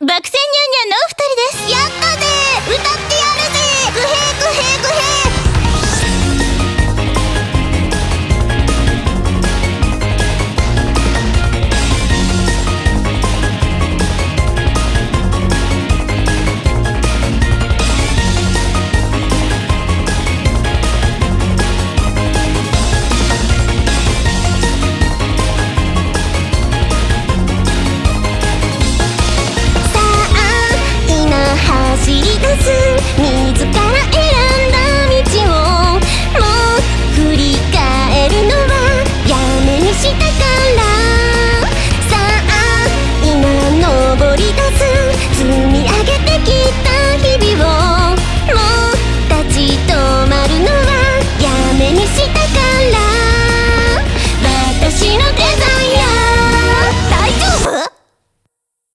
爆旋ニャンニャンのお二人です。やったね、歌ってやるぜ、グヘグヘグヘ。走り出す自ら